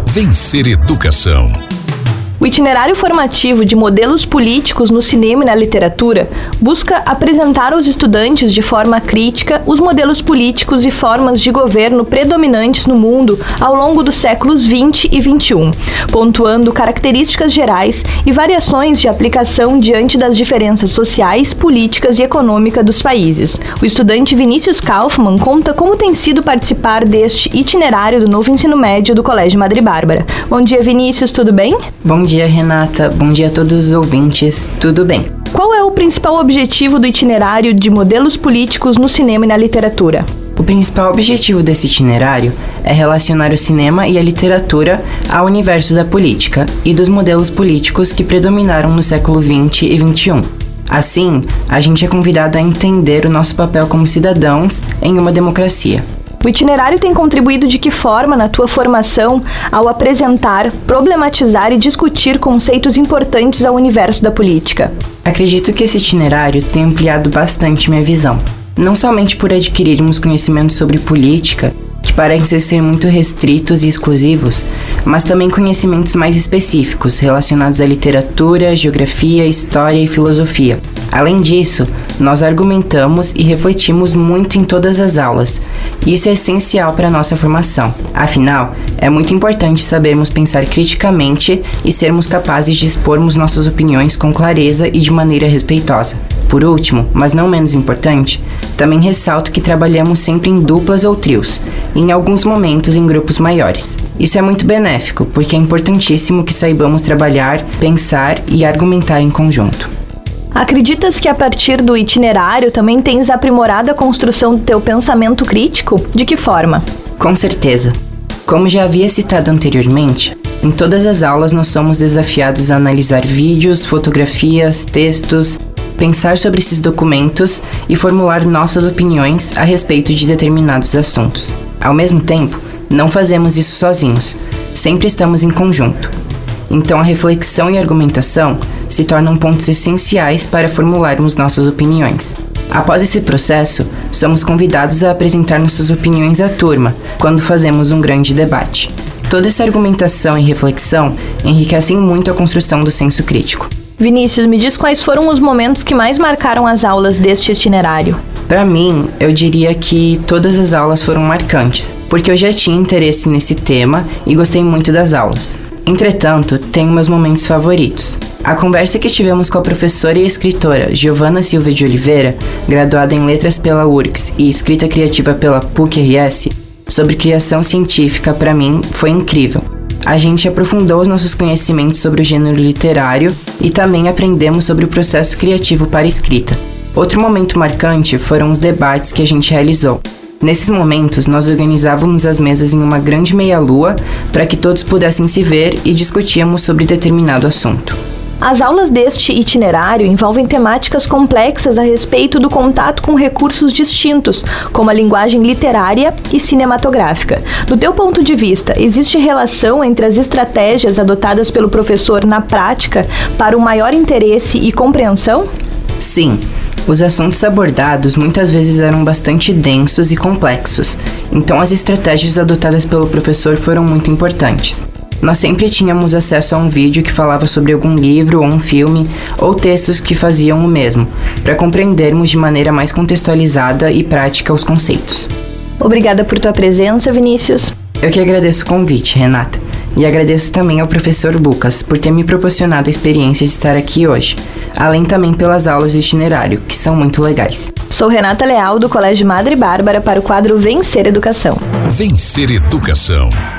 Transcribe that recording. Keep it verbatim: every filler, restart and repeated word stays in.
Vencer Educação. O itinerário formativo de modelos políticos no cinema e na literatura busca apresentar aos estudantes de forma crítica os modelos políticos e formas de governo predominantes no mundo ao longo dos séculos vinte e vinte e um, pontuando características gerais e variações de aplicação diante das diferenças sociais, políticas e econômicas dos países. O estudante Vinícius Kaufmann conta como tem sido participar deste itinerário do novo ensino médio do Colégio Madre Bárbara. Bom dia, Vinícius, tudo bem? Bom dia, Renata. Bom dia a todos os ouvintes. Tudo bem? Qual é o principal objetivo do itinerário de modelos políticos no cinema e na literatura? O principal objetivo desse itinerário é relacionar o cinema e a literatura ao universo da política e dos modelos políticos que predominaram no século vinte e vinte e um. Assim, a gente é convidado a entender o nosso papel como cidadãos em uma democracia. O itinerário tem contribuído de que forma na tua formação ao apresentar, problematizar e discutir conceitos importantes ao universo da política? Acredito que esse itinerário tem ampliado bastante minha visão, não somente por adquirirmos conhecimentos sobre política, que parecem ser muito restritos e exclusivos, mas também conhecimentos mais específicos relacionados à literatura, geografia, história e filosofia. Além disso, nós argumentamos e refletimos muito em todas as aulas, e isso é essencial para a nossa formação. Afinal, é muito importante sabermos pensar criticamente e sermos capazes de expormos nossas opiniões com clareza e de maneira respeitosa. Por último, mas não menos importante, também ressalto que trabalhamos sempre em duplas ou trios, e em alguns momentos em grupos maiores. Isso é muito benéfico, porque é importantíssimo que saibamos trabalhar, pensar e argumentar em conjunto. Acreditas que a partir do itinerário também tens aprimorado a construção do teu pensamento crítico? De que forma? Com certeza. Como já havia citado anteriormente, em todas as aulas nós somos desafiados a analisar vídeos, fotografias, textos, pensar sobre esses documentos e formular nossas opiniões a respeito de determinados assuntos. Ao mesmo tempo, não fazemos isso sozinhos, sempre estamos em conjunto. Então a reflexão e a argumentação se tornam pontos essenciais para formularmos nossas opiniões. Após esse processo, somos convidados a apresentar nossas opiniões à turma, quando fazemos um grande debate. Toda essa argumentação e reflexão enriquecem muito a construção do senso crítico. Vinícius, me diz quais foram os momentos que mais marcaram as aulas deste itinerário. Para mim, eu diria que todas as aulas foram marcantes, porque eu já tinha interesse nesse tema e gostei muito das aulas. Entretanto, tenho meus momentos favoritos. A conversa que tivemos com a professora e escritora Giovana Silva de Oliveira, graduada em Letras pela U R C S e Escrita Criativa pela P U C R S, sobre criação científica, para mim, foi incrível. A gente aprofundou os nossos conhecimentos sobre o gênero literário e também aprendemos sobre o processo criativo para a escrita. Outro momento marcante foram os debates que a gente realizou. Nesses momentos, nós organizávamos as mesas em uma grande meia-lua para que todos pudessem se ver e discutíamos sobre determinado assunto. As aulas deste itinerário envolvem temáticas complexas a respeito do contato com recursos distintos, como a linguagem literária e cinematográfica. Do teu ponto de vista, existe relação entre as estratégias adotadas pelo professor na prática para um maior interesse e compreensão? Sim. Os assuntos abordados muitas vezes eram bastante densos e complexos, então as estratégias adotadas pelo professor foram muito importantes. Nós sempre tínhamos acesso a um vídeo que falava sobre algum livro ou um filme, ou textos que faziam o mesmo, para compreendermos de maneira mais contextualizada e prática os conceitos. Obrigada por tua presença, Vinícius. Eu que agradeço o convite, Renata. E agradeço também ao professor Lucas por ter me proporcionado a experiência de estar aqui hoje, além também pelas aulas de itinerário, que são muito legais. Sou Renata Leal, do Colégio Madre Bárbara, para o quadro Vencer Educação. Vencer Educação.